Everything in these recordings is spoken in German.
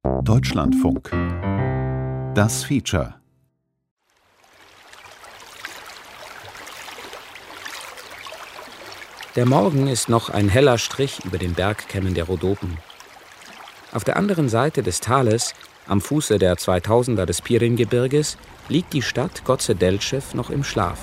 Deutschlandfunk. Das Feature. Der Morgen ist noch ein heller Strich über den Bergkämmen der Rhodopen. Auf der anderen Seite des Tales, am Fuße der 2000er des Pirin-Gebirges, liegt die Stadt Goce-Delchev noch im Schlaf.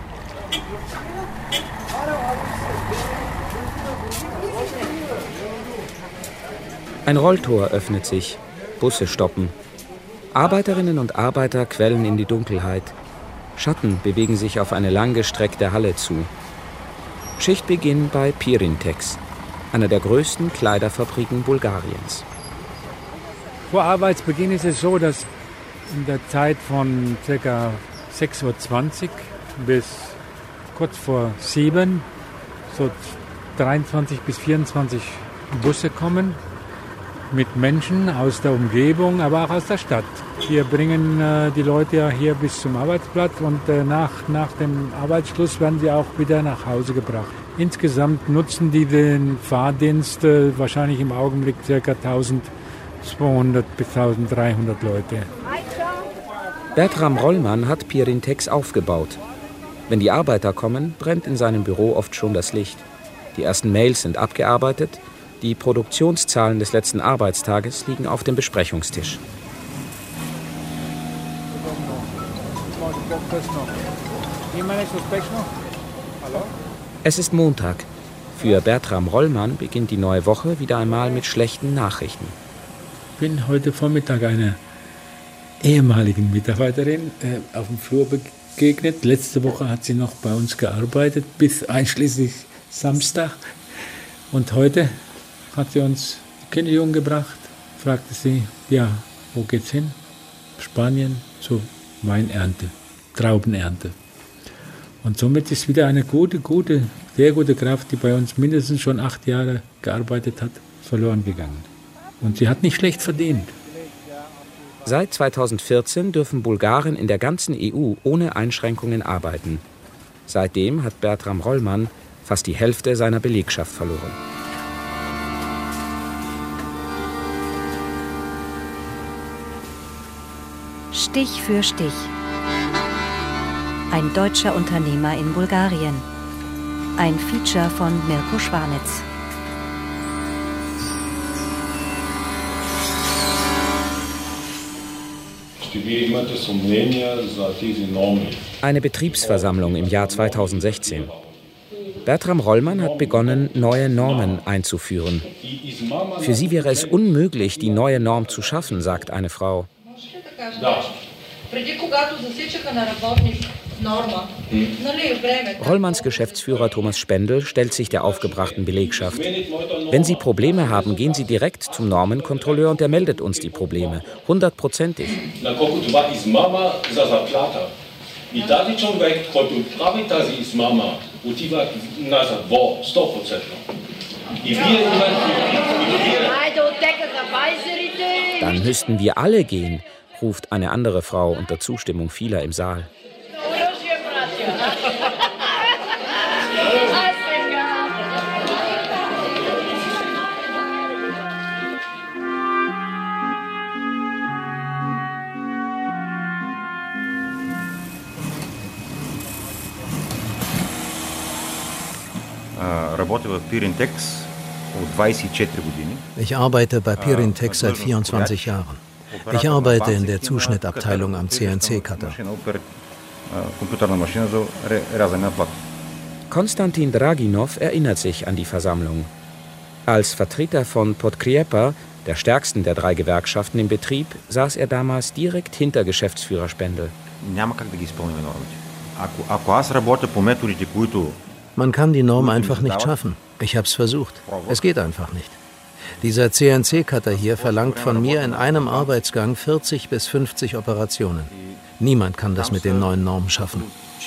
Ein Rolltor öffnet sich, Busse stoppen. Arbeiterinnen und Arbeiter quellen in die Dunkelheit. Schatten bewegen sich auf eine langgestreckte Halle zu. Schichtbeginn bei Pirintex, einer der größten Kleiderfabriken Bulgariens. Vor Arbeitsbeginn ist es so, dass in der Zeit von ca. 6:20 Uhr bis kurz vor 7 so 23 bis 24 Busse kommen mit Menschen aus der Umgebung, aber auch aus der Stadt. Wir bringen die Leute ja hier bis zum Arbeitsplatz und nach dem Arbeitsschluss werden sie auch wieder nach Hause gebracht. Insgesamt nutzen die den Fahrdienst wahrscheinlich im Augenblick ca. 1200 bis 1300 Leute. Bertram Rollmann hat Pirintex aufgebaut. Wenn die Arbeiter kommen, brennt in seinem Büro oft schon das Licht. Die ersten Mails sind abgearbeitet. Die Produktionszahlen des letzten Arbeitstages liegen auf dem Besprechungstisch. Es ist Montag. Für Bertram Rollmann beginnt die neue Woche wieder einmal mit schlechten Nachrichten. Ich bin heute Vormittag einer ehemaligen Mitarbeiterin auf dem Flur begegnet. Letzte Woche hat sie noch bei uns gearbeitet, bis einschließlich Samstag. Und heute hat sie uns die Kündigung gebracht, fragte sie, ja, wo geht's hin? Spanien zur Weinernte, Traubenernte. Und somit ist wieder eine sehr gute Kraft, die bei uns mindestens schon 8 Jahre gearbeitet hat, verloren gegangen. Und sie hat nicht schlecht verdient. Seit 2014 dürfen Bulgaren in der ganzen EU ohne Einschränkungen arbeiten. Seitdem hat Bertram Rollmann fast die Hälfte seiner Belegschaft verloren. Stich für Stich. Ein deutscher Unternehmer in Bulgarien. Ein Feature von Mirko Schwanitz. Eine Betriebsversammlung im Jahr 2016. Bertram Rollmann hat begonnen, neue Normen einzuführen. Für sie wäre es unmöglich, die neue Norm zu schaffen, sagt eine Frau. Rollmanns Geschäftsführer Thomas Spendel stellt sich der aufgebrachten Belegschaft. Wenn Sie Probleme haben, gehen Sie direkt zum Normenkontrolleur und er meldet uns die Probleme. 100%ig. Dann müssten wir alle gehen, ruft eine andere Frau unter Zustimmung vieler im Saal. Ich arbeite bei Pirintex seit 24 Jahren. Ich arbeite in der Zuschnittabteilung am CNC-Cutter. Konstantin Draginov erinnert sich an die Versammlung. Als Vertreter von Podkriepa, der stärksten der 3 Gewerkschaften im Betrieb, saß er damals direkt hinter Geschäftsführer Spendel. Man kann die Norm einfach nicht schaffen. Ich habe es versucht. Es geht einfach nicht. Dieser CNC-Cutter hier verlangt von mir in einem Arbeitsgang 40 bis 50 Operationen. Niemand kann das mit den neuen Normen schaffen.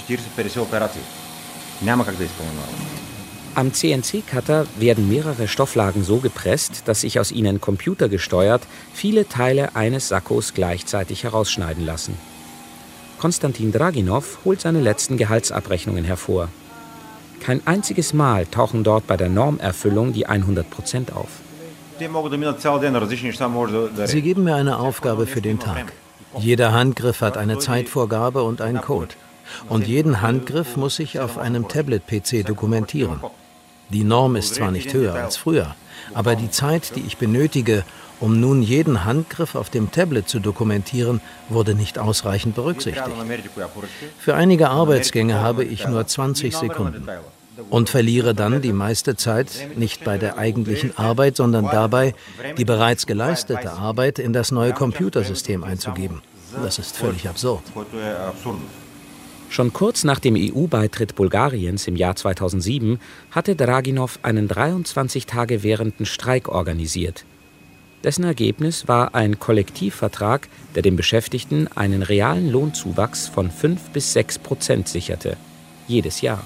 Am CNC-Cutter werden mehrere Stofflagen so gepresst, dass sich aus ihnen computergesteuert viele Teile eines Sakkos gleichzeitig herausschneiden lassen. Konstantin Draginov holt seine letzten Gehaltsabrechnungen hervor. Kein einziges Mal tauchen dort bei der Normerfüllung die 100% auf. Sie geben mir eine Aufgabe für den Tag. Jeder Handgriff hat eine Zeitvorgabe und einen Code. Und jeden Handgriff muss ich auf einem Tablet-PC dokumentieren. Die Norm ist zwar nicht höher als früher, aber die Zeit, die ich benötige, um nun jeden Handgriff auf dem Tablet zu dokumentieren, wurde nicht ausreichend berücksichtigt. Für einige Arbeitsgänge habe ich nur 20 Sekunden und verliere dann die meiste Zeit nicht bei der eigentlichen Arbeit, sondern dabei, die bereits geleistete Arbeit in das neue Computersystem einzugeben. Das ist völlig absurd. Schon kurz nach dem EU-Beitritt Bulgariens im Jahr 2007 hatte Draginov einen 23 Tage währenden Streik organisiert. Dessen Ergebnis war ein Kollektivvertrag, der den Beschäftigten einen realen Lohnzuwachs von 5-6% sicherte. Jedes Jahr.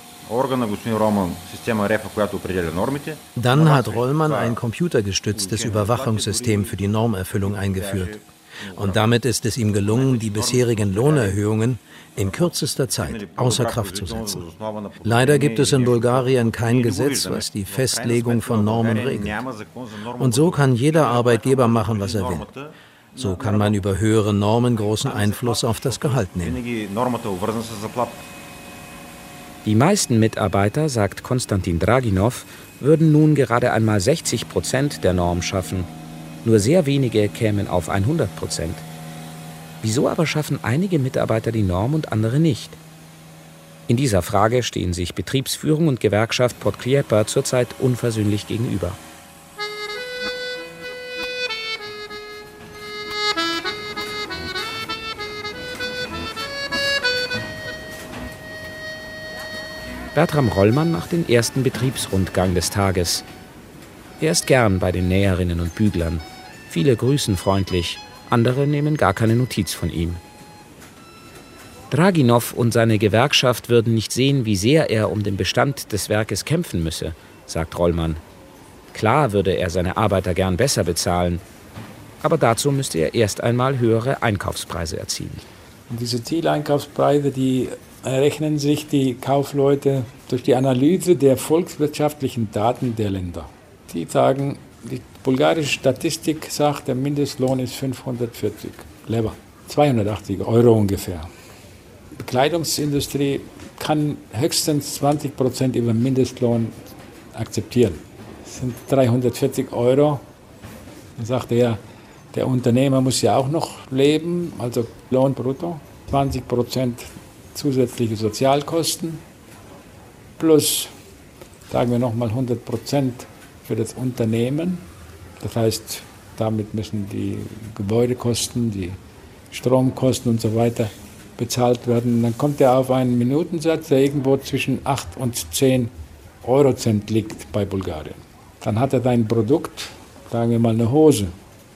Dann hat Rollman ein computergestütztes Überwachungssystem für die Normerfüllung eingeführt. Und damit ist es ihm gelungen, die bisherigen Lohnerhöhungen in kürzester Zeit außer Kraft zu setzen. Leider gibt es in Bulgarien kein Gesetz, was die Festlegung von Normen regelt. Und so kann jeder Arbeitgeber machen, was er will. So kann man über höhere Normen großen Einfluss auf das Gehalt nehmen. Die meisten Mitarbeiter, sagt Konstantin Draginov, würden nun gerade einmal 60% der Norm schaffen. Nur sehr wenige kämen auf 100%. Wieso aber schaffen einige Mitarbeiter die Norm und andere nicht? In dieser Frage stehen sich Betriebsführung und Gewerkschaft Podkriepa zurzeit unversöhnlich gegenüber. Bertram Rollman macht den ersten Betriebsrundgang des Tages. Er ist gern bei den Näherinnen und Büglern. Viele grüßen freundlich, andere nehmen gar keine Notiz von ihm. Draginov und seine Gewerkschaft würden nicht sehen, wie sehr er um den Bestand des Werkes kämpfen müsse, sagt Rollman. Klar würde er seine Arbeiter gern besser bezahlen, aber dazu müsste er erst einmal höhere Einkaufspreise erzielen. Und diese Zieleinkaufspreise, die errechnen sich die Kaufleute durch die Analyse der volkswirtschaftlichen Daten der Länder. Die sagen, die bulgarische Statistik sagt, der Mindestlohn ist 540 Lever, 280 € ungefähr. Die Bekleidungsindustrie kann höchstens 20% über Mindestlohn akzeptieren. Das sind 340 €. Dann sagt er, der Unternehmer muss ja auch noch leben, also Lohn brutto, 20% zusätzliche Sozialkosten plus, sagen wir nochmal 100% für das Unternehmen. Das heißt, damit müssen die Gebäudekosten, die Stromkosten und so weiter bezahlt werden. Dann kommt er auf einen Minutensatz, der irgendwo zwischen 8 und 10 Eurocent liegt bei Bulgarien. Dann hat er sein Produkt, sagen wir mal eine Hose.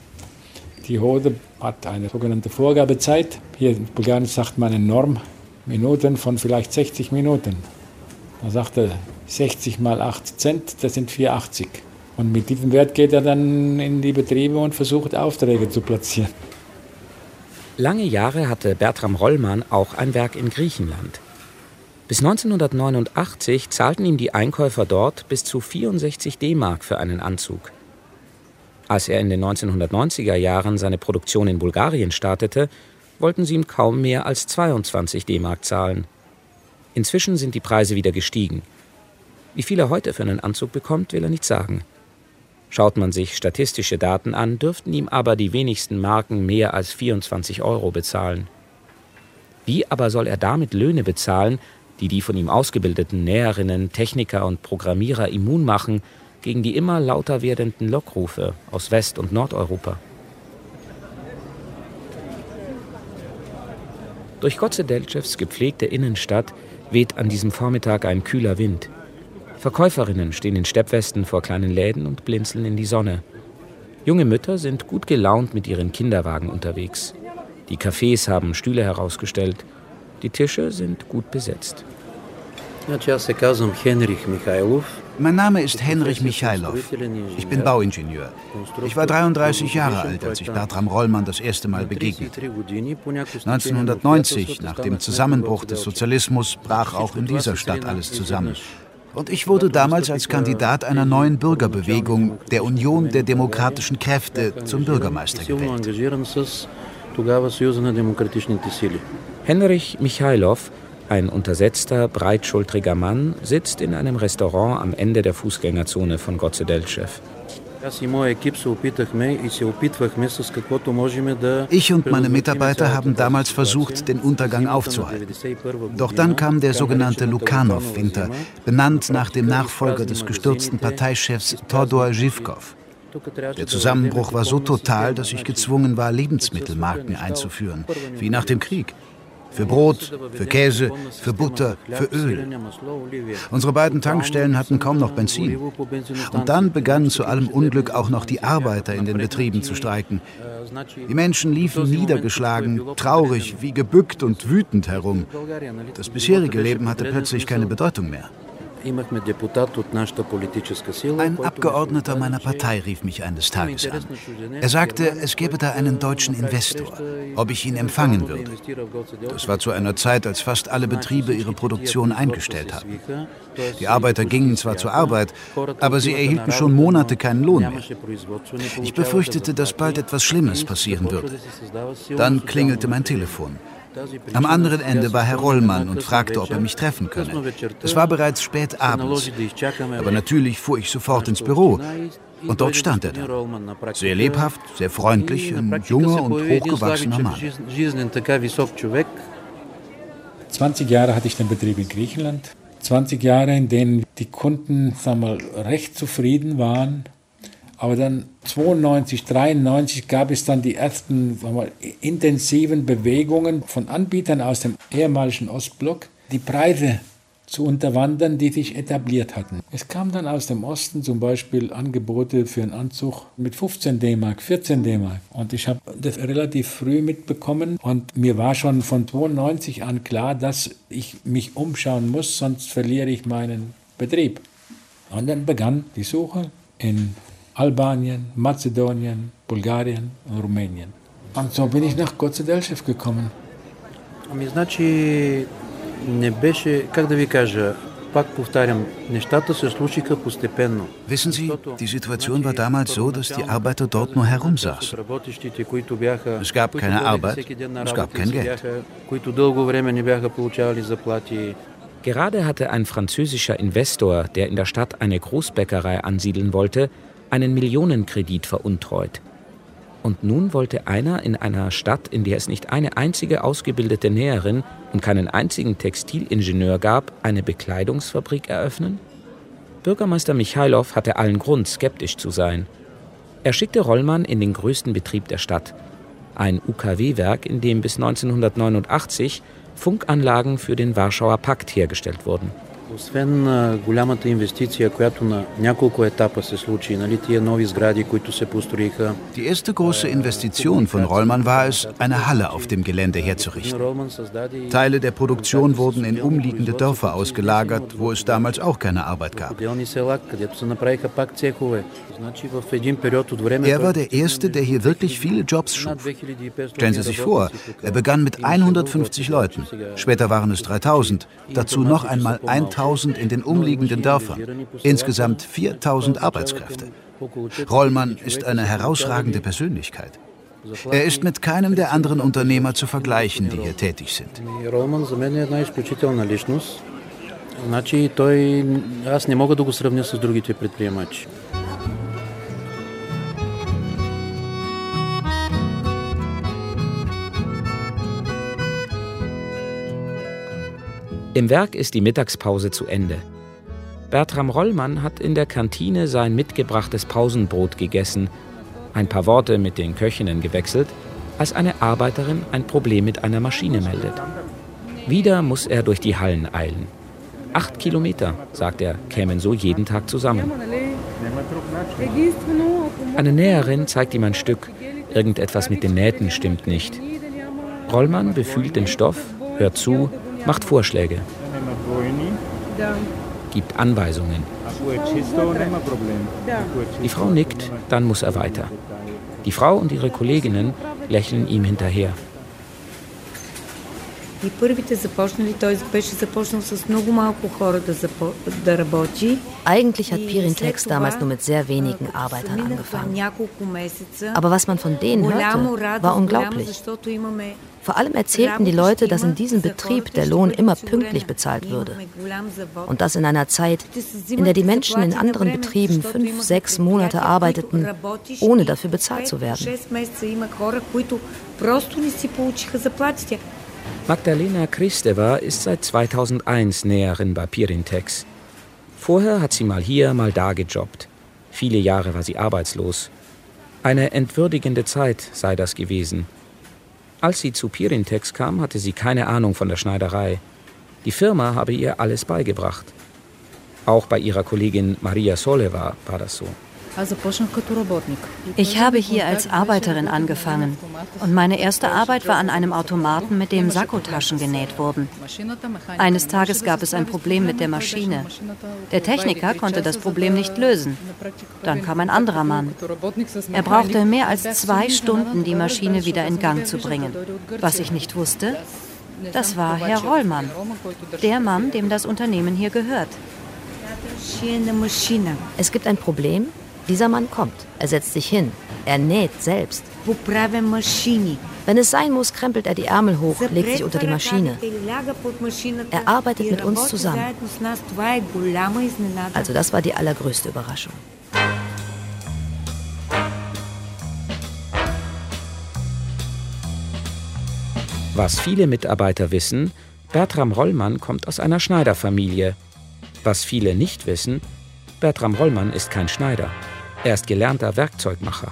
Die Hose hat eine sogenannte Vorgabezeit. Hier in Bulgarien sagt man eine Norm, Minuten von vielleicht 60 Minuten. Da sagt er 60 mal 8 Cent, das sind 4,80. Und mit diesem Wert geht er dann in die Betriebe und versucht, Aufträge zu platzieren. Lange Jahre hatte Bertram Rollman auch ein Werk in Griechenland. Bis 1989 zahlten ihm die Einkäufer dort bis zu 64 D-Mark für einen Anzug. Als er in den 1990er Jahren seine Produktion in Bulgarien startete, wollten sie ihm kaum mehr als 22 D-Mark zahlen. Inzwischen sind die Preise wieder gestiegen. Wie viel er heute für einen Anzug bekommt, will er nicht sagen. Schaut man sich statistische Daten an, dürften ihm aber die wenigsten Marken mehr als 24 € bezahlen. Wie aber soll er damit Löhne bezahlen, die von ihm ausgebildeten Näherinnen, Techniker und Programmierer immun machen gegen die immer lauter werdenden Lockrufe aus West- und Nordeuropa? Durch Gozedelchevs gepflegte Innenstadt weht an diesem Vormittag ein kühler Wind. Verkäuferinnen stehen in Steppwesten vor kleinen Läden und blinzeln in die Sonne. Junge Mütter sind gut gelaunt mit ihren Kinderwagen unterwegs. Die Cafés haben Stühle herausgestellt. Die Tische sind gut besetzt. Mein Name ist Henrich Michailov. Ich bin Bauingenieur. Ich war 33 Jahre alt, als ich Bertram Rollman das erste Mal begegnete. 1990, nach dem Zusammenbruch des Sozialismus, brach auch in dieser Stadt alles zusammen. Und ich wurde damals als Kandidat einer neuen Bürgerbewegung, der Union der demokratischen Kräfte, zum Bürgermeister gewählt. Henrich Michailow, ein untersetzter, breitschultriger Mann, sitzt in einem Restaurant am Ende der Fußgängerzone von Gozedelchew. Ich und meine Mitarbeiter haben damals versucht, den Untergang aufzuhalten. Doch dann kam der sogenannte Lukanow-Winter, benannt nach dem Nachfolger des gestürzten Parteichefs Todor Zhivkov. Der Zusammenbruch war so total, dass ich gezwungen war, Lebensmittelmarken einzuführen, wie nach dem Krieg. Für Brot, für Käse, für Butter, für Öl. Unsere beiden Tankstellen hatten kaum noch Benzin. Und dann begannen zu allem Unglück auch noch die Arbeiter in den Betrieben zu streiken. Die Menschen liefen niedergeschlagen, traurig, wie gebückt und wütend herum. Das bisherige Leben hatte plötzlich keine Bedeutung mehr. Ein Abgeordneter meiner Partei rief mich eines Tages an. Er sagte, es gäbe da einen deutschen Investor, ob ich ihn empfangen würde. Das war zu einer Zeit, als fast alle Betriebe ihre Produktion eingestellt hatten. Die Arbeiter gingen zwar zur Arbeit, aber sie erhielten schon Monate keinen Lohn mehr. Ich befürchtete, dass bald etwas Schlimmes passieren würde. Dann klingelte mein Telefon. Am anderen Ende war Herr Rollmann und fragte, ob er mich treffen könne. Es war bereits spät abends, aber natürlich fuhr ich sofort ins Büro. Und dort stand er dann. Sehr lebhaft, sehr freundlich, ein junger und hochgewachsener Mann. 20 Jahre hatte ich den Betrieb in Griechenland. 20 Jahre, in denen die Kunden, sagen wir mal, recht zufrieden waren. Aber dann 92, 93 gab es dann die ersten, sagen wir mal, intensiven Bewegungen von Anbietern aus dem ehemaligen Ostblock, die Preise zu unterwandern, die sich etabliert hatten. Es kam dann aus dem Osten zum Beispiel Angebote für einen Anzug mit 15 D-Mark, 14 D-Mark. Und ich habe das relativ früh mitbekommen und mir war schon von 92 an klar, dass ich mich umschauen muss, sonst verliere ich meinen Betrieb. Und dann begann die Suche in Albanien, Mazedonien, Bulgarien und Rumänien. Und so bin ich nach Gozedelchew gekommen. Wissen Sie, die Situation war damals so, dass die Arbeiter dort nur herumsaßen. Es gab keine Arbeit, es gab kein Geld. Gerade hatte ein französischer Investor, der in der Stadt eine Großbäckerei ansiedeln wollte, einen Millionenkredit veruntreut. Und nun wollte einer in einer Stadt, in der es nicht eine einzige ausgebildete Näherin und keinen einzigen Textilingenieur gab, eine Bekleidungsfabrik eröffnen? Bürgermeister Michailow hatte allen Grund, skeptisch zu sein. Er schickte Rollmann in den größten Betrieb der Stadt, ein UKW-Werk, in dem bis 1989 Funkanlagen für den Warschauer Pakt hergestellt wurden. Die erste große Investition von Rollmann war es, eine Halle auf dem Gelände herzurichten. Teile der Produktion wurden in umliegende Dörfer ausgelagert, wo es damals auch keine Arbeit gab. Er war der Erste, der hier wirklich viele Jobs schuf. Stellen Sie sich vor, er begann mit 150 Leuten, später waren es 3000, dazu noch einmal 1000 in den umliegenden Dörfern. Insgesamt 4000 Arbeitskräfte. Rollmann ist eine herausragende Persönlichkeit. Er ist mit keinem der anderen Unternehmer zu vergleichen, die hier tätig sind. Im Werk ist die Mittagspause zu Ende. Bertram Rollmann hat in der Kantine sein mitgebrachtes Pausenbrot gegessen, ein paar Worte mit den Köchinnen gewechselt, als eine Arbeiterin ein Problem mit einer Maschine meldet. Wieder muss er durch die Hallen eilen. 8 Kilometer, sagt er, kämen so jeden Tag zusammen. Eine Näherin zeigt ihm ein Stück. Irgendetwas mit den Nähten stimmt nicht. Rollmann befühlt den Stoff, hört zu, macht Vorschläge, gibt Anweisungen. Die Frau nickt, dann muss er weiter. Die Frau und ihre Kolleginnen lächeln ihm hinterher. Eigentlich hat Pirintex damals nur mit sehr wenigen Arbeitern angefangen. Aber was man von denen hörte, war unglaublich. Vor allem erzählten die Leute, dass in diesem Betrieb der Lohn immer pünktlich bezahlt würde. Und das in einer Zeit, in der die Menschen in anderen Betrieben 5, 6 Monate arbeiteten, ohne dafür bezahlt zu werden. Magdalena Kristeva ist seit 2001 Näherin bei Pirintex. Vorher hat sie mal hier, mal da gejobbt. Viele Jahre war sie arbeitslos. Eine entwürdigende Zeit sei das gewesen. Als sie zu Pirintex kam, hatte sie keine Ahnung von der Schneiderei. Die Firma habe ihr alles beigebracht. Auch bei ihrer Kollegin Maria Soleva war das so. Ich habe hier als Arbeiterin angefangen und meine erste Arbeit war an einem Automaten, mit dem Sakkotaschen genäht wurden. Eines Tages gab es ein Problem mit der Maschine. Der Techniker konnte das Problem nicht lösen. Dann kam ein anderer Mann. Er brauchte mehr als 2 Stunden, die Maschine wieder in Gang zu bringen. Was ich nicht wusste, das war Herr Rollmann, der Mann, dem das Unternehmen hier gehört. Es gibt ein Problem. Dieser Mann kommt, er setzt sich hin, er näht selbst. Wenn es sein muss, krempelt er die Ärmel hoch, legt sich unter die Maschine. Er arbeitet mit uns zusammen. Also das war die allergrößte Überraschung. Was viele Mitarbeiter wissen, Bertram Rollmann kommt aus einer Schneiderfamilie. Was viele nicht wissen, Bertram Rollmann ist kein Schneider. Er ist gelernter Werkzeugmacher.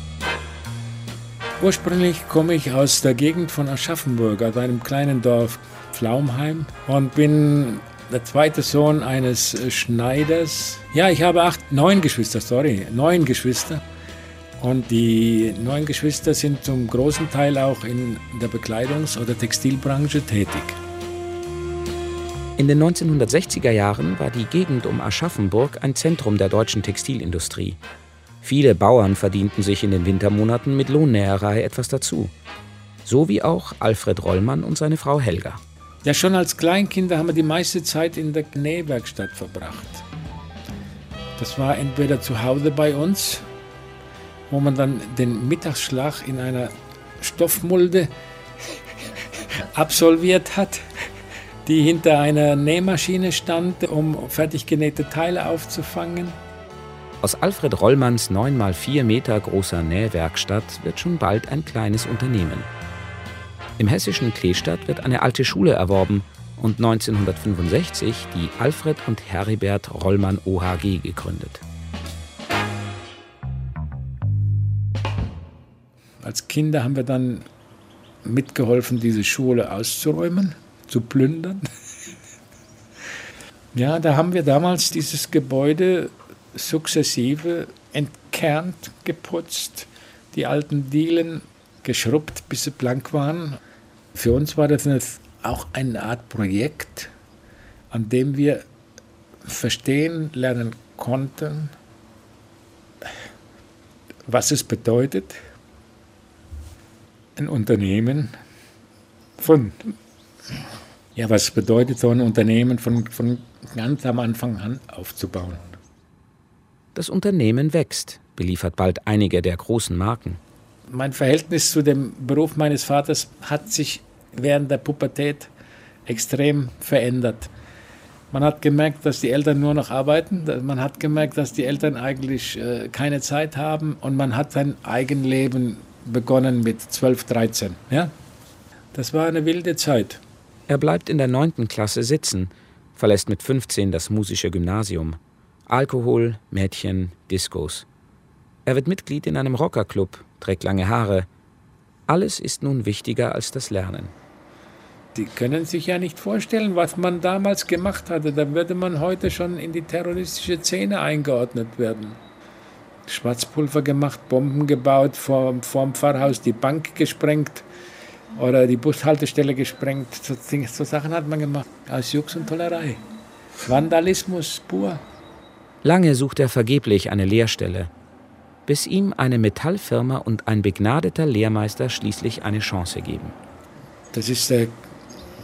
Ursprünglich komme ich aus der Gegend von Aschaffenburg, aus einem kleinen Dorf Pflaumheim, und bin der zweite Sohn eines Schneiders. Ja, ich habe 9 Geschwister. Und die 9 Geschwister sind zum großen Teil auch in der Bekleidungs- oder Textilbranche tätig. In den 1960er Jahren war die Gegend um Aschaffenburg ein Zentrum der deutschen Textilindustrie. Viele Bauern verdienten sich in den Wintermonaten mit Lohnnäherei etwas dazu. So wie auch Alfred Rollmann und seine Frau Helga. Ja, schon als Kleinkinder haben wir die meiste Zeit in der Nähwerkstatt verbracht. Das war entweder zu Hause bei uns, wo man dann den Mittagsschlaf in einer Stoffmulde absolviert hat, die hinter einer Nähmaschine stand, um fertig genähte Teile aufzufangen. Aus Alfred Rollmanns 9x4 Meter großer Nähwerkstatt wird schon bald ein kleines Unternehmen. Im hessischen Kleestadt wird eine alte Schule erworben und 1965 die Alfred und Heribert Rollmann OHG gegründet. Als Kinder haben wir dann mitgeholfen, diese Schule auszuräumen, zu plündern. Ja, da haben wir damals dieses Gebäude sukzessive entkernt, geputzt, die alten Dielen geschrubbt, bis sie blank waren. Für uns war das auch eine Art Projekt, an dem wir verstehen lernen konnten, was es bedeutet, ein Unternehmen was bedeutet, so ein Unternehmen von ganz am Anfang an aufzubauen. Das Unternehmen wächst, beliefert bald einige der großen Marken. Mein Verhältnis zu dem Beruf meines Vaters hat sich während der Pubertät extrem verändert. Man hat gemerkt, dass die Eltern nur noch arbeiten. Man hat gemerkt, dass die Eltern eigentlich keine Zeit haben. Und man hat sein Eigenleben begonnen mit 12, 13. Ja? Das war eine wilde Zeit. Er bleibt in der 9. Klasse sitzen, verlässt mit 15 das musische Gymnasium. Alkohol, Mädchen, Diskos. Er wird Mitglied in einem Rockerclub, trägt lange Haare. Alles ist nun wichtiger als das Lernen. Die können sich ja nicht vorstellen, was man damals gemacht hatte. Da würde man heute schon in die terroristische Szene eingeordnet werden. Schwarzpulver gemacht, Bomben gebaut, vorm Pfarrhaus die Bank gesprengt oder die Bushaltestelle gesprengt. So Sachen hat man gemacht, aus Jux und Tollerei. Vandalismus pur. Lange sucht er vergeblich eine Lehrstelle, bis ihm eine Metallfirma und ein begnadeter Lehrmeister schließlich eine Chance geben. Das ist der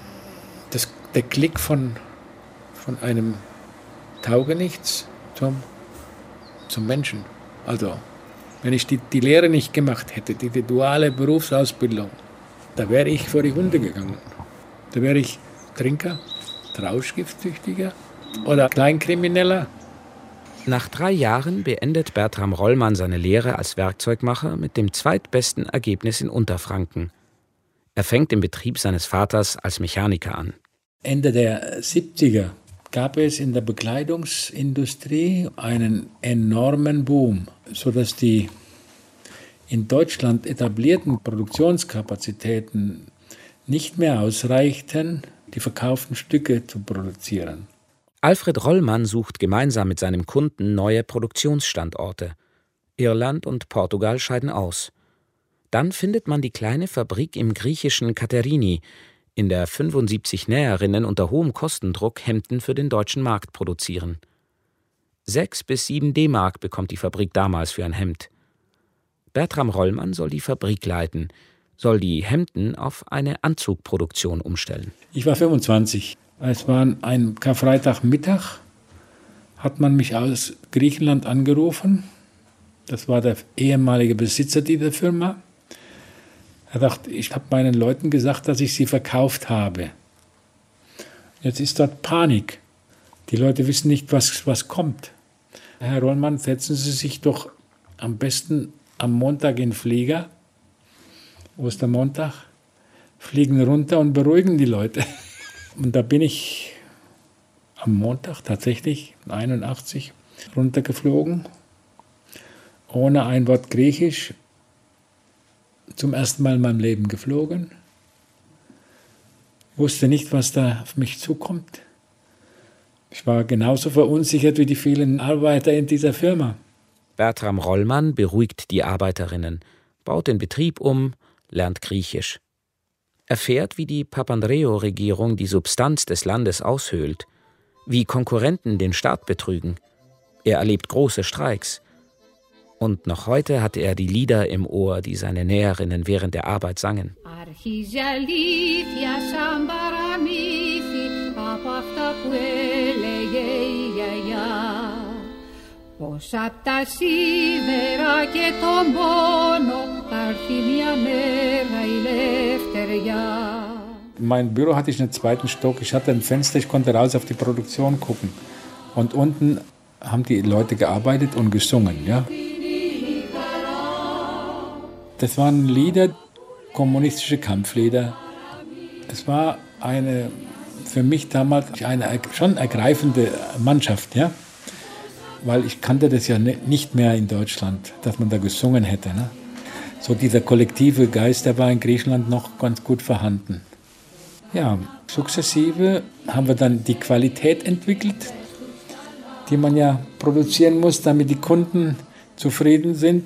der Klick von einem Taugenichts zum Menschen. Also, wenn ich die Lehre nicht gemacht hätte, die duale Berufsausbildung, da wäre ich vor die Hunde gegangen. Da wäre ich Trinker, Rauschgiftsüchtiger oder Kleinkrimineller. Nach 3 Jahren beendet Bertram Rollmann seine Lehre als Werkzeugmacher mit dem zweitbesten Ergebnis in Unterfranken. Er fängt im Betrieb seines Vaters als Mechaniker an. Ende der 70er gab es in der Bekleidungsindustrie einen enormen Boom, sodass die in Deutschland etablierten Produktionskapazitäten nicht mehr ausreichten, die verkauften Stücke zu produzieren. Alfred Rollmann sucht gemeinsam mit seinem Kunden neue Produktionsstandorte. Irland und Portugal scheiden aus. Dann findet man die kleine Fabrik im griechischen Katerini, in der 75 Näherinnen unter hohem Kostendruck Hemden für den deutschen Markt produzieren. 6 bis 7 D-Mark bekommt die Fabrik damals für ein Hemd. Bertram Rollmann soll die Fabrik leiten, soll die Hemden auf eine Anzugproduktion umstellen. Ich war 25. Es war ein Karfreitagmittag, hat man mich aus Griechenland angerufen. Das war der ehemalige Besitzer dieser Firma. Er dachte, ich habe meinen Leuten gesagt, dass ich sie verkauft habe. Jetzt ist dort Panik. Die Leute wissen nicht, was kommt. Herr Rollmann, setzen Sie sich doch am besten am Montag in den Flieger, Ostermontag, fliegen runter und beruhigen die Leute. Und da bin ich am Montag tatsächlich, 81, runtergeflogen, ohne ein Wort Griechisch, zum ersten Mal in meinem Leben geflogen, wusste nicht, was da auf mich zukommt. Ich war genauso verunsichert wie die vielen Arbeiter in dieser Firma. Bertram Rollmann beruhigt die Arbeiterinnen, baut den Betrieb um, lernt Griechisch. Erfährt, wie die Papandreou-Regierung die Substanz des Landes aushöhlt, wie Konkurrenten den Staat betrügen. Er erlebt große Streiks. Und noch heute hatte er die Lieder im Ohr, die seine Näherinnen während der Arbeit sangen. Mein Büro hatte ich einen zweiten Stock. Ich hatte ein Fenster, ich konnte raus auf die Produktion gucken. Und unten haben die Leute gearbeitet und gesungen. Ja? Das waren Lieder, kommunistische Kampflieder. Es war für mich damals eine schon ergreifende Mannschaft, ja? Weil ich kannte das ja nicht mehr in Deutschland, dass man da gesungen hätte. Ne? So dieser kollektive Geist, der war in Griechenland noch ganz gut vorhanden. Ja, sukzessive haben wir dann die Qualität entwickelt, die man ja produzieren muss, damit die Kunden zufrieden sind.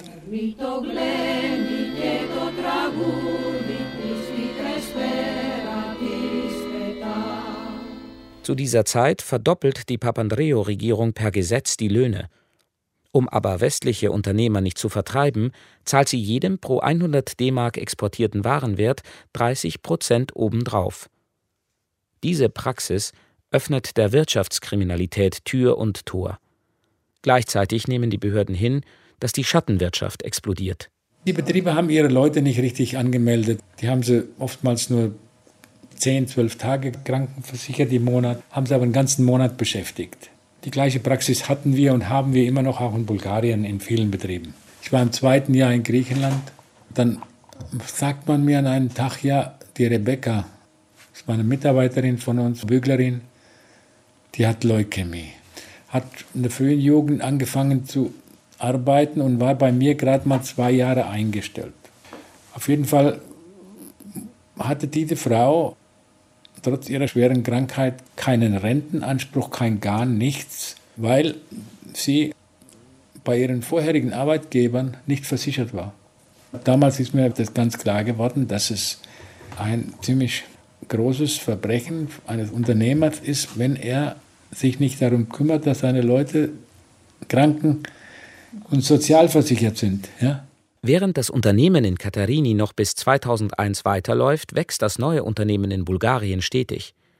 Zu dieser Zeit verdoppelt die Papandreou-Regierung per Gesetz die Löhne. Um aber westliche Unternehmer nicht zu vertreiben, zahlt sie jedem pro 100 D-Mark exportierten Warenwert 30% obendrauf. Diese Praxis öffnet der Wirtschaftskriminalität Tür und Tor. Gleichzeitig nehmen die Behörden hin, dass die Schattenwirtschaft explodiert. Die Betriebe haben ihre Leute nicht richtig angemeldet. Die haben sie oftmals nur 10, 12 Tage krankenversichert im Monat, haben sie aber einen ganzen Monat beschäftigt. Die gleiche Praxis hatten wir und haben wir immer noch auch in Bulgarien in vielen Betrieben. Ich war im 2. Jahr in Griechenland. Dann sagt man mir an einem Tag, ja, die Rebecca, das war eine Mitarbeiterin von uns, Büglerin, die hat Leukämie. Hat in der frühen Jugend angefangen zu arbeiten und war bei mir gerade mal 2 Jahre eingestellt. Auf jeden Fall hatte diese Frau trotz ihrer schweren Krankheit keinen Rentenanspruch, kein gar nichts, weil sie bei ihren vorherigen Arbeitgebern nicht versichert war. Damals ist mir das ganz klar geworden, dass es ein ziemlich großes Verbrechen eines Unternehmers ist, wenn er sich nicht darum kümmert, dass seine Leute kranken- und sozialversichert sind. Ja? Während das Unternehmen in Katerini noch bis 2001 weiterläuft, wächst das neue Unternehmen in Bulgarien stetig.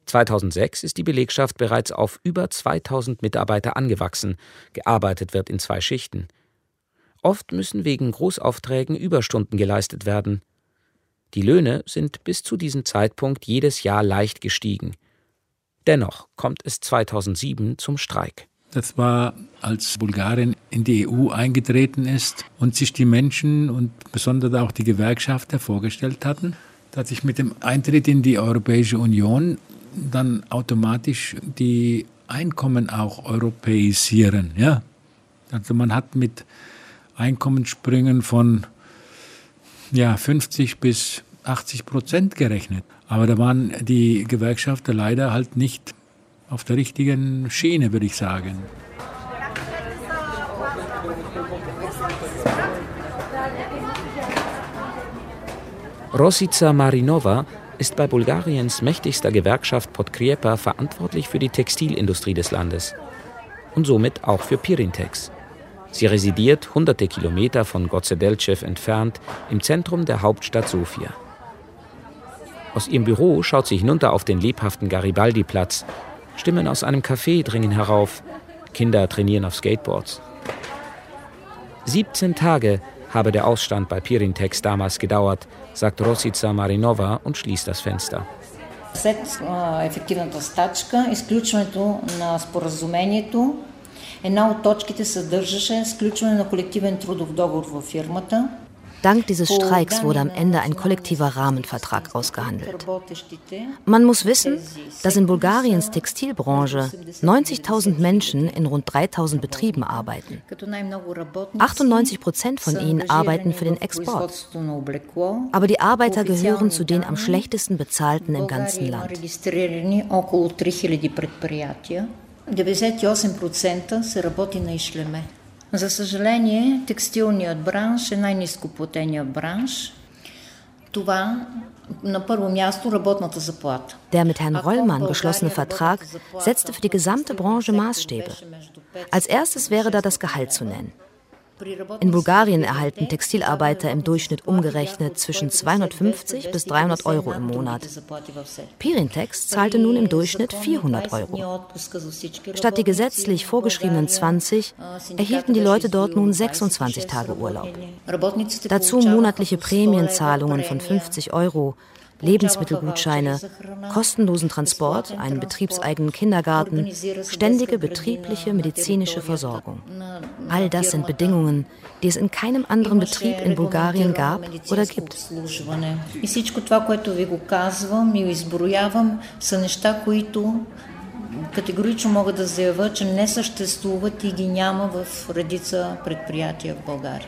2006 ist die Belegschaft bereits auf über 2000 Mitarbeiter angewachsen. Gearbeitet wird in 2 Schichten. Oft müssen wegen Großaufträgen Überstunden geleistet werden. Die Löhne sind bis zu diesem Zeitpunkt jedes Jahr leicht gestiegen. Dennoch kommt es 2007 zum Streik. Das war, als Bulgarien in die EU eingetreten ist und sich die Menschen und besonders auch die Gewerkschafter vorgestellt hatten, dass sich mit dem Eintritt in die Europäische Union dann automatisch die Einkommen auch europäisieren. Ja? Also man hat mit Einkommenssprüngen von 50 bis 80% gerechnet. Aber da waren die Gewerkschafter leider halt nicht auf der richtigen Schiene, würde ich sagen. Rosica Marinova ist bei Bulgariens mächtigster Gewerkschaft Podkriepa verantwortlich für die Textilindustrie des Landes und somit auch für Pirintex. Sie residiert hunderte Kilometer von Goce Delchev entfernt im Zentrum der Hauptstadt Sofia. Aus ihrem Büro schaut sie hinunter auf den lebhaften Garibaldi-Platz. Stimmen aus einem Café dringen herauf. Kinder trainieren auf Skateboards. 17 Tage habe der Ausstand bei Pirintex damals gedauert, sagt Rosica Marinova und schließt das Fenster. След ефективната стачка, изключването на споразумението, една от точките съдържаше сключване на колективен трудов договор във фирмата. Dank dieses Streiks wurde am Ende ein kollektiver Rahmenvertrag ausgehandelt. Man muss wissen, dass in Bulgariens Textilbranche 90.000 Menschen in rund 3.000 Betrieben arbeiten. 98% von ihnen arbeiten für den Export. Aber die Arbeiter gehören zu den am schlechtesten bezahlten im ganzen Land. 98% се работи на ишлеме. За съжаление, текстилният бранш е най-нископлатеният бранш. Това на първо място работната заплата. Der mit Herrn Rollmann geschlossene Vertrag setzte für die gesamte Branche Maßstäbe. Als erstes wäre da das Gehalt zu nennen. In Bulgarien erhalten Textilarbeiter im Durchschnitt umgerechnet zwischen 250 bis 300 Euro im Monat. Pirintex zahlte nun im Durchschnitt 400 Euro. Statt die gesetzlich vorgeschriebenen 20 erhielten die Leute dort nun 26 Tage Urlaub. Dazu monatliche Prämienzahlungen von 50 Euro, Lebensmittelgutscheine, kostenlosen Transport, einen betriebseigenen Kindergarten, ständige betriebliche medizinische Versorgung. All das sind Bedingungen, die es in keinem anderen Betrieb in Bulgarien gab oder gibt. Категорично мога да заявя, че не съществуват и ги няма в редица предприятия в България.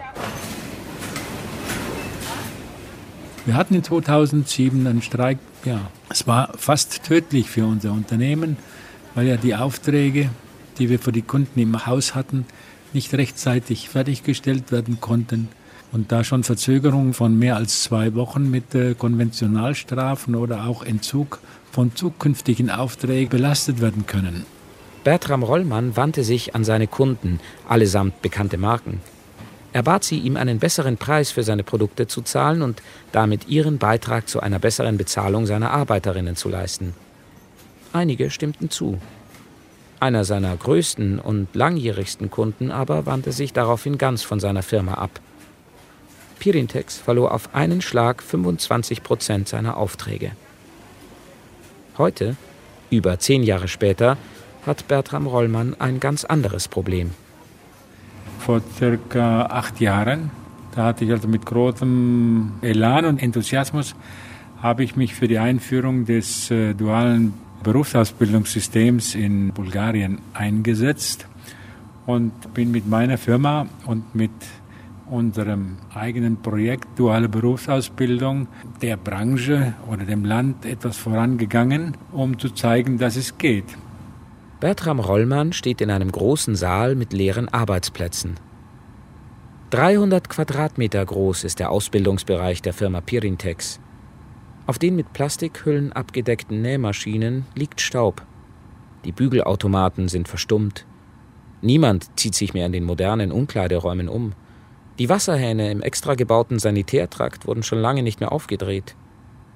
Wir hatten in 2007 einen Streik. Ja, es war fast tödlich für unser Unternehmen, weil ja die Aufträge, die wir für die Kunden im Haus hatten, nicht rechtzeitig fertiggestellt werden konnten. Und da schon Verzögerungen von mehr als 2 Wochen mit Konventionalstrafen oder auch Entzug von zukünftigen Aufträgen belastet werden können. Bertram Rollmann wandte sich an seine Kunden, allesamt bekannte Marken. Er bat sie, ihm einen besseren Preis für seine Produkte zu zahlen und damit ihren Beitrag zu einer besseren Bezahlung seiner Arbeiterinnen zu leisten. Einige stimmten zu. Einer seiner größten und langjährigsten Kunden aber wandte sich daraufhin ganz von seiner Firma ab. Pirintex verlor auf einen Schlag 25% seiner Aufträge. Heute, über 10 Jahre später, hat Bertram Rollmann ein ganz anderes Problem. Vor circa 8 Jahren, da hatte ich also mit großem Elan und Enthusiasmus, habe ich mich für die Einführung des dualen Berufsausbildungssystems in Bulgarien eingesetzt und bin mit meiner Firma und mit unserem eigenen Projekt Duale Berufsausbildung der Branche oder dem Land etwas vorangegangen, um zu zeigen, dass es geht. Bertram Rollmann steht in einem großen Saal mit leeren Arbeitsplätzen. 300 Quadratmeter groß ist der Ausbildungsbereich der Firma Pirintex. Auf den mit Plastikhüllen abgedeckten Nähmaschinen liegt Staub. Die Bügelautomaten sind verstummt. Niemand zieht sich mehr in den modernen Umkleideräumen um. Die Wasserhähne im extra gebauten Sanitärtrakt wurden schon lange nicht mehr aufgedreht.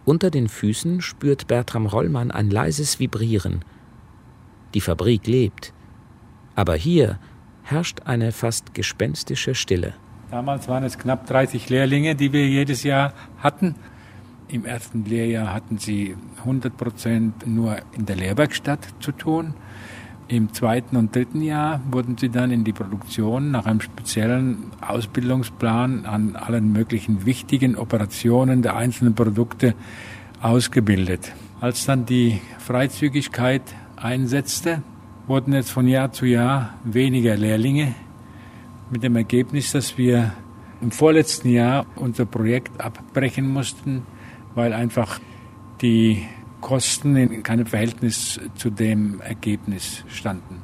Unter den Füßen spürt Bertram Rollmann ein leises Vibrieren. Die Fabrik lebt. Aber hier herrscht eine fast gespenstische Stille. Damals waren es knapp 30 Lehrlinge, die wir jedes Jahr hatten. Im ersten Lehrjahr hatten sie 100% nur in der Lehrwerkstatt zu tun. Im zweiten und dritten Jahr wurden sie dann in die Produktion nach einem speziellen Ausbildungsplan an allen möglichen wichtigen Operationen der einzelnen Produkte ausgebildet. Als dann die Freizügigkeit einsetzte, wurden jetzt von Jahr zu Jahr weniger Lehrlinge, mit dem Ergebnis, dass wir im vorletzten Jahr unser Projekt abbrechen mussten, weil einfach die Kosten in keinem Verhältnis zu dem Ergebnis standen.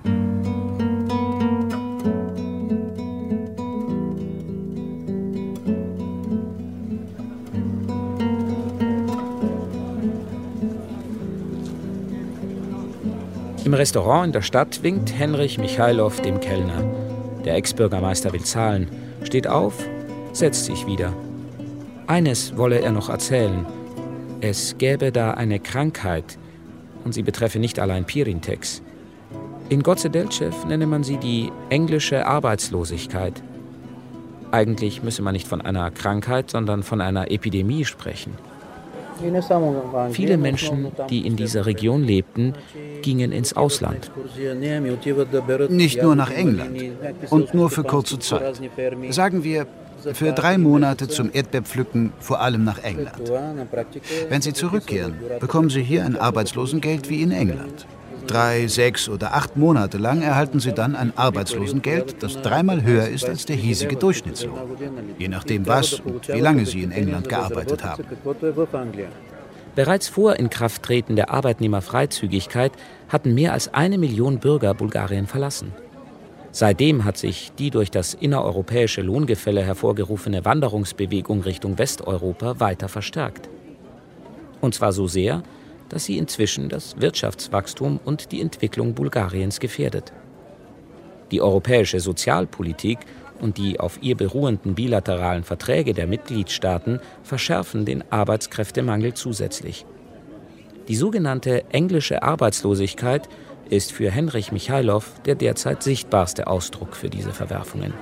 Im Restaurant in der Stadt winkt Henrich Michailow dem Kellner. Der Ex-Bürgermeister will zahlen, steht auf, setzt sich wieder. Eines wolle er noch erzählen. Es gäbe da eine Krankheit und sie betreffe nicht allein Pirintex. In Gozedelcew nenne man sie die englische Arbeitslosigkeit. Eigentlich müsse man nicht von einer Krankheit, sondern von einer Epidemie sprechen. Viele Menschen, die in dieser Region lebten, gingen ins Ausland. Nicht nur nach England und nur für kurze Zeit. Sagen wir, für 3 Monate zum Erdbeerpflücken, vor allem nach England. Wenn Sie zurückkehren, bekommen Sie hier ein Arbeitslosengeld wie in England. 3, 6 oder 8 Monate lang erhalten Sie dann ein Arbeitslosengeld, das 3-mal höher ist als der hiesige Durchschnittslohn. Je nachdem was und wie lange Sie in England gearbeitet haben. Bereits vor Inkrafttreten der Arbeitnehmerfreizügigkeit hatten mehr als 1 Million Bürger Bulgarien verlassen. Seitdem hat sich die durch das innereuropäische Lohngefälle hervorgerufene Wanderungsbewegung Richtung Westeuropa weiter verstärkt. Und zwar so sehr, dass sie inzwischen das Wirtschaftswachstum und die Entwicklung Bulgariens gefährdet. Die europäische Sozialpolitik und die auf ihr beruhenden bilateralen Verträge der Mitgliedstaaten verschärfen den Arbeitskräftemangel zusätzlich. Die sogenannte englische Arbeitslosigkeit ist für Henrich Michailow der derzeit sichtbarste Ausdruck für diese Verwerfungen.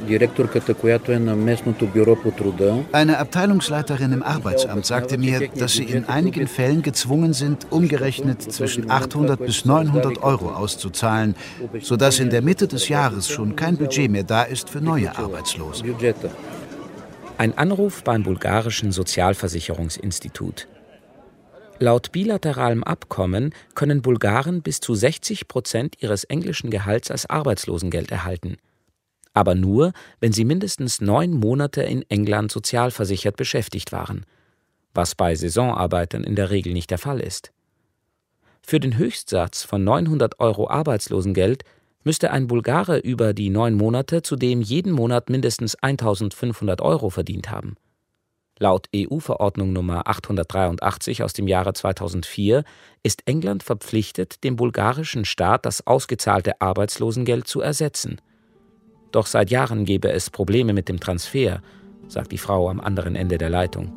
Eine Abteilungsleiterin im Arbeitsamt sagte mir, dass sie in einigen Fällen gezwungen sind, umgerechnet zwischen 800 bis 900 Euro auszuzahlen, sodass in der Mitte des Jahres schon kein Budget mehr da ist für neue Arbeitslose. Ein Anruf beim bulgarischen Sozialversicherungsinstitut. Laut bilateralem Abkommen können Bulgaren bis zu 60% ihres englischen Gehalts als Arbeitslosengeld erhalten. Aber nur, wenn sie mindestens 9 Monate in England sozialversichert beschäftigt waren, was bei Saisonarbeitern in der Regel nicht der Fall ist. Für den Höchstsatz von 900 Euro Arbeitslosengeld müsste ein Bulgare über die 9 Monate zudem jeden Monat mindestens 1.500 Euro verdient haben. Laut EU-Verordnung Nummer 883 aus dem Jahre 2004 ist England verpflichtet, dem bulgarischen Staat das ausgezahlte Arbeitslosengeld zu ersetzen. Doch seit Jahren gebe es Probleme mit dem Transfer, sagt die Frau am anderen Ende der Leitung.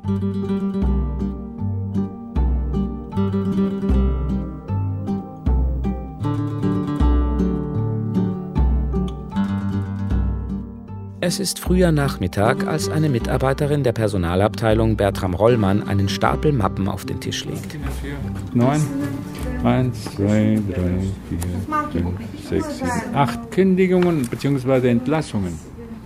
Es ist früher Nachmittag, als eine Mitarbeiterin der Personalabteilung Bertram Rollmann einen Stapel Mappen auf den Tisch legt. 9, 1, 2, 3, 4, 5, 6, 7, 8 Kündigungen bzw. Entlassungen.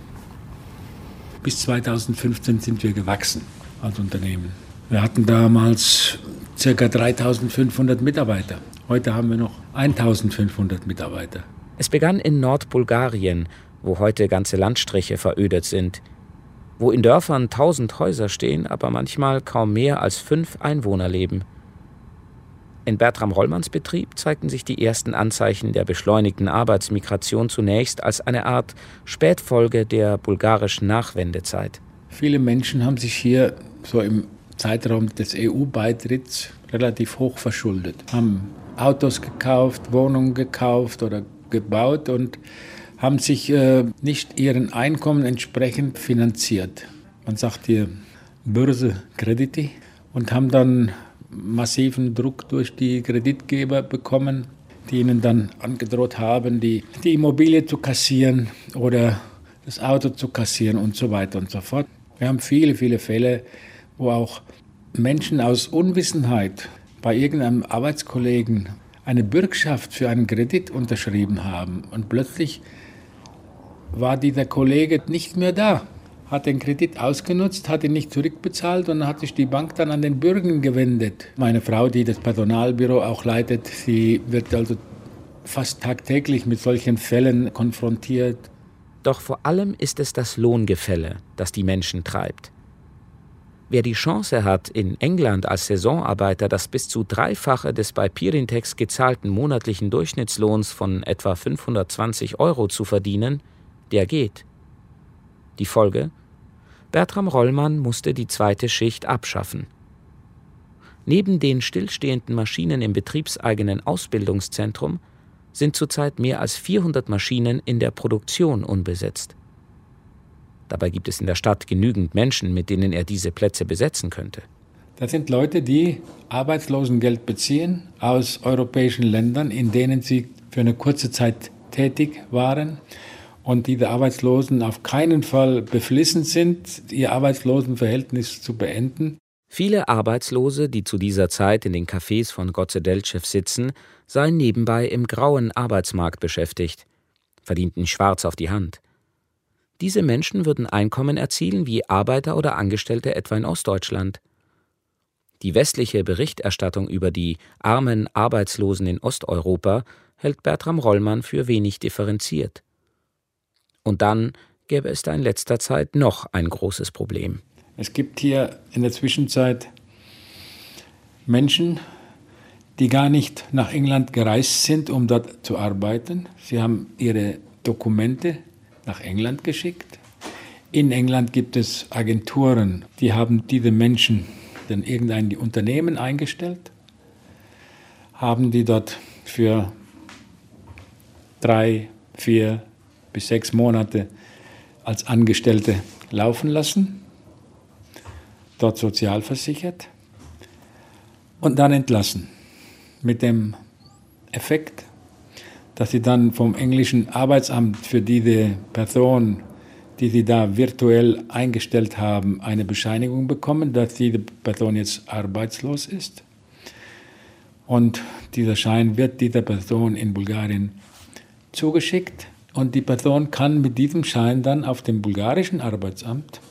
Bis 2015 sind wir gewachsen als Unternehmen. Wir hatten damals ca. 3.500 Mitarbeiter. Heute haben wir noch 1.500 Mitarbeiter. Es begann in Nordbulgarien, wo heute ganze Landstriche verödet sind, wo in Dörfern 1000 Häuser stehen, aber manchmal kaum mehr als 5 Einwohner leben. In Bertram Rollmanns Betrieb zeigten sich die ersten Anzeichen der beschleunigten Arbeitsmigration zunächst als eine Art Spätfolge der bulgarischen Nachwendezeit. Viele Menschen haben sich hier so im Zeitraum des EU-Beitritts relativ hoch verschuldet, haben Autos gekauft, Wohnungen gekauft oder gebaut und haben sich nicht ihren Einkommen entsprechend finanziert. Man sagt hier Börse Krediti. und haben dann massiven Druck durch die Kreditgeber bekommen, die ihnen dann angedroht haben, die Immobilie zu kassieren oder das Auto zu kassieren und so weiter und so fort. Wir haben viele, viele Fälle, wo auch Menschen aus Unwissenheit bei irgendeinem Arbeitskollegen eine Bürgschaft für einen Kredit unterschrieben haben. Und plötzlich war dieser Kollege nicht mehr da, hat den Kredit ausgenutzt, hat ihn nicht zurückbezahlt und dann hat sich die Bank dann an den Bürger gewendet. Meine Frau, die das Personalbüro auch leitet, sie wird also fast tagtäglich mit solchen Fällen konfrontiert. Doch vor allem ist es das Lohngefälle, das die Menschen treibt. Wer die Chance hat, in England als Saisonarbeiter das bis zu dreifache des bei Pirintex gezahlten monatlichen Durchschnittslohns von etwa 520 € zu verdienen, der geht. Die Folge? Bertram Rollmann musste die zweite Schicht abschaffen. Neben den stillstehenden Maschinen im betriebseigenen Ausbildungszentrum sind zurzeit mehr als 400 Maschinen in der Produktion unbesetzt. Dabei gibt es in der Stadt genügend Menschen, mit denen er diese Plätze besetzen könnte. Das sind Leute, die Arbeitslosengeld beziehen aus europäischen Ländern, in denen sie für eine kurze Zeit tätig waren und diese Arbeitslosen auf keinen Fall beflissen sind, ihr Arbeitslosenverhältnis zu beenden. Viele Arbeitslose, die zu dieser Zeit in den Cafés von Goce Delcev sitzen, seien nebenbei im grauen Arbeitsmarkt beschäftigt, verdienten schwarz auf die Hand. Diese Menschen würden Einkommen erzielen wie Arbeiter oder Angestellte etwa in Ostdeutschland. Die westliche Berichterstattung über die armen Arbeitslosen in Osteuropa hält Bertram Rollmann für wenig differenziert. Und dann gäbe es da in letzter Zeit noch ein großes Problem. Es gibt hier in der Zwischenzeit Menschen, die gar nicht nach England gereist sind, um dort zu arbeiten. Sie haben ihre Dokumente nach England geschickt. In England gibt es Agenturen, die haben diese Menschen in irgendein Unternehmen eingestellt, haben die dort für 3, 4 bis 6 Monate als Angestellte laufen lassen, dort sozialversichert und dann entlassen. Mit dem Effekt, dass sie dann vom englischen Arbeitsamt für diese Person, die sie da virtuell eingestellt haben, eine Bescheinigung bekommen, dass diese Person jetzt arbeitslos ist. Und dieser Schein wird dieser Person in Bulgarien zugeschickt und die Person kann mit diesem Schein dann auf dem bulgarischen Arbeitsamt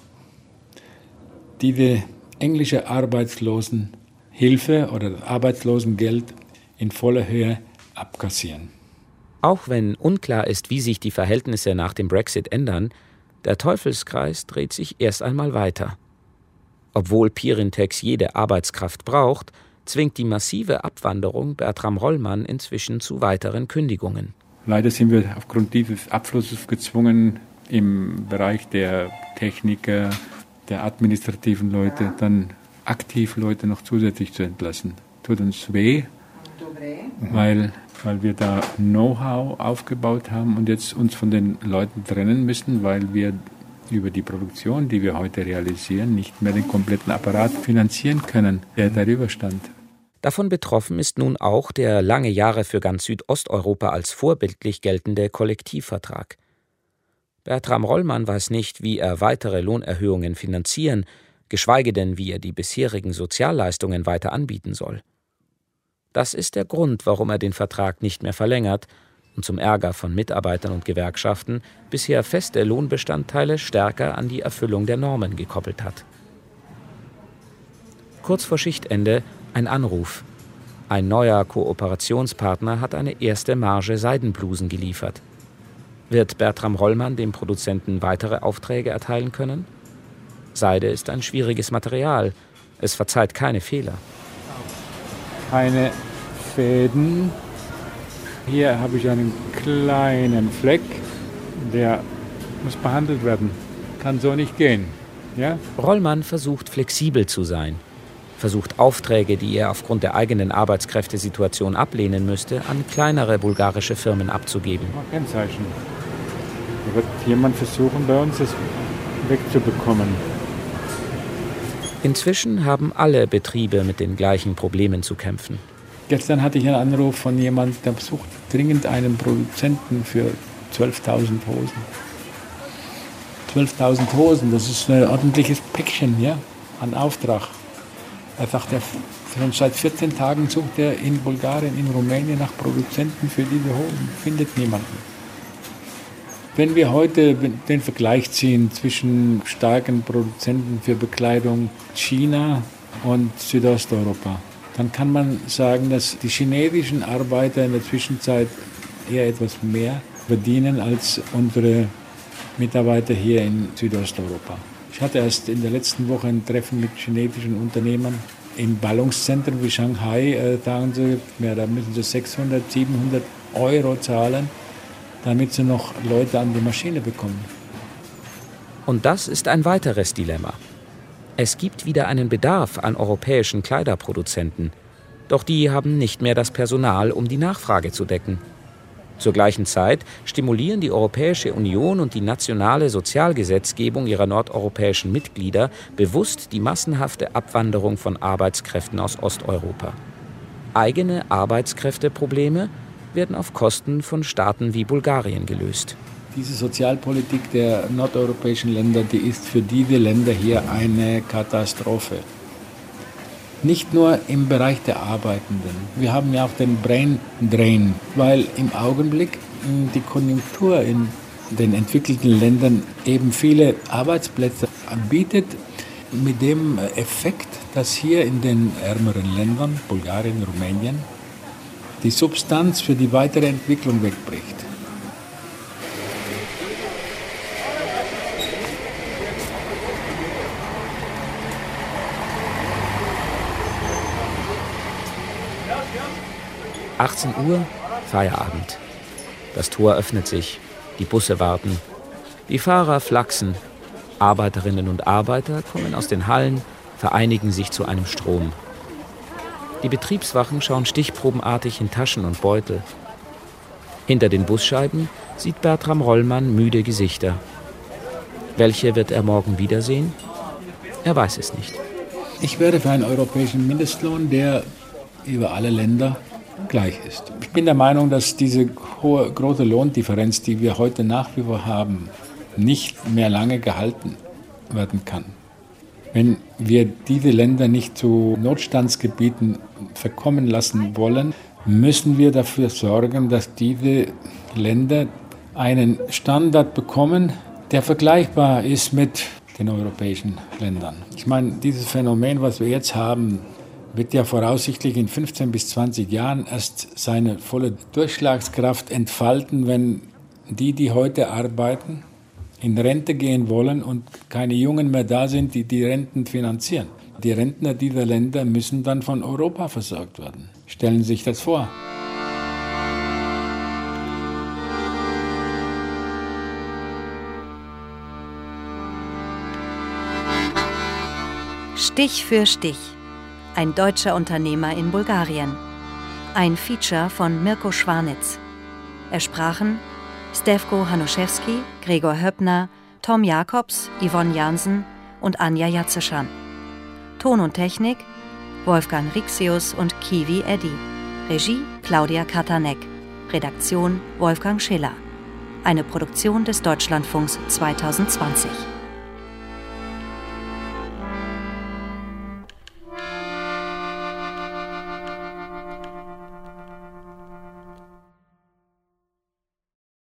diese englische Arbeitslosenhilfe oder Arbeitslosengeld in voller Höhe abkassieren. Auch wenn unklar ist, wie sich die Verhältnisse nach dem Brexit ändern, der Teufelskreis dreht sich erst einmal weiter. Obwohl Pirintex jede Arbeitskraft braucht, zwingt die massive Abwanderung Bertram Rollmann inzwischen zu weiteren Kündigungen. Leider sind wir aufgrund dieses Abflusses gezwungen, im Bereich der Techniker, der administrativen Leute, dann aktiv Leute noch zusätzlich zu entlassen. Tut uns weh, weil wir da Know-how aufgebaut haben und jetzt uns von den Leuten trennen müssen, weil wir über die Produktion, die wir heute realisieren, nicht mehr den kompletten Apparat finanzieren können, der darüber stand. Davon betroffen ist nun auch der lange Jahre für ganz Südosteuropa als vorbildlich geltende Kollektivvertrag. Bertram Rollmann weiß nicht, wie er weitere Lohnerhöhungen finanzieren, geschweige denn, wie er die bisherigen Sozialleistungen weiter anbieten soll. Das ist der Grund, warum er den Vertrag nicht mehr verlängert und zum Ärger von Mitarbeitern und Gewerkschaften bisher feste Lohnbestandteile stärker an die Erfüllung der Normen gekoppelt hat. Kurz vor Schichtende ein Anruf. Ein neuer Kooperationspartner hat eine erste Marge Seidenblusen geliefert. Wird Bertram Rollmann dem Produzenten weitere Aufträge erteilen können? Seide ist ein schwieriges Material. Es verzeiht keine Fehler. Keine Fäden. Hier habe ich einen kleinen Fleck, der muss behandelt werden. Kann so nicht gehen. Ja? Rollmann versucht flexibel zu sein, versucht Aufträge, die er aufgrund der eigenen Arbeitskräftesituation ablehnen müsste, an kleinere bulgarische Firmen abzugeben. Kennzeichen. Da wird jemand versuchen, bei uns das wegzubekommen. Inzwischen haben alle Betriebe mit den gleichen Problemen zu kämpfen. Gestern hatte ich einen Anruf von jemandem, der sucht dringend einen Produzenten für 12.000 Hosen. 12.000 Hosen, das ist ein ordentliches Päckchen, ja, an Auftrag. Er sagt, schon seit 14 Tagen sucht er in Bulgarien, in Rumänien nach Produzenten für diese Hosen, findet niemanden. Wenn wir heute den Vergleich ziehen zwischen starken Produzenten für Bekleidung China und Südosteuropa, dann kann man sagen, dass die chinesischen Arbeiter in der Zwischenzeit eher etwas mehr verdienen als unsere Mitarbeiter hier in Südosteuropa. Ich hatte erst in der letzten Woche ein Treffen mit chinesischen Unternehmern. In Ballungszentren wie Shanghai sagen sie, ja, da müssen sie 600, 700 Euro zahlen, damit sie noch Leute an die Maschine bekommen. Und das ist ein weiteres Dilemma. Es gibt wieder einen Bedarf an europäischen Kleiderproduzenten. Doch die haben nicht mehr das Personal, um die Nachfrage zu decken. Zur gleichen Zeit stimulieren die Europäische Union und die nationale Sozialgesetzgebung ihrer nordeuropäischen Mitglieder bewusst die massenhafte Abwanderung von Arbeitskräften aus Osteuropa. Eigene Arbeitskräfteprobleme werden auf Kosten von Staaten wie Bulgarien gelöst. Diese Sozialpolitik der nordeuropäischen Länder, die ist für diese Länder hier eine Katastrophe. Nicht nur im Bereich der Arbeitenden. Wir haben ja auch den Brain Drain, weil im Augenblick die Konjunktur in den entwickelten Ländern eben viele Arbeitsplätze anbietet, mit dem Effekt, dass hier in den ärmeren Ländern, Bulgarien, Rumänien, die Substanz für die weitere Entwicklung wegbricht. – 18 Uhr, Feierabend. Das Tor öffnet sich, die Busse warten. Die Fahrer flachsen. Arbeiterinnen und Arbeiter kommen aus den Hallen, vereinigen sich zu einem Strom. Die Betriebswachen schauen stichprobenartig in Taschen und Beutel. Hinter den Busscheiben sieht Bertram Rollmann müde Gesichter. Welche wird er morgen wiedersehen? Er weiß es nicht. Ich wäre für einen europäischen Mindestlohn, der über alle Länder gleich ist. Ich bin der Meinung, dass diese große Lohndifferenz, die wir heute nach wie vor haben, nicht mehr lange gehalten werden kann. Wenn wir diese Länder nicht zu Notstandsgebieten verkommen lassen wollen, müssen wir dafür sorgen, dass diese Länder einen Standard bekommen, der vergleichbar ist mit den europäischen Ländern. Ich meine, dieses Phänomen, was wir jetzt haben, wird ja voraussichtlich in 15 bis 20 Jahren erst seine volle Durchschlagskraft entfalten, wenn die heute arbeiten, in Rente gehen wollen und keine Jungen mehr da sind, die die Renten finanzieren. Die Rentner dieser Länder müssen dann von Europa versorgt werden. Stellen Sie sich das vor. Stich für Stich. Ein deutscher Unternehmer in Bulgarien. Ein Feature von Mirko Schwanitz. Es sprachen Stefko Hanuszewski, Gregor Höppner, Tom Jakobs, Yvonne Jansen und Anja Jatzeschan. Ton und Technik Wolfgang Rixius und Kiwi Eddy. Regie Claudia Katanek. Redaktion Wolfgang Schiller. Eine Produktion des Deutschlandfunks 2020.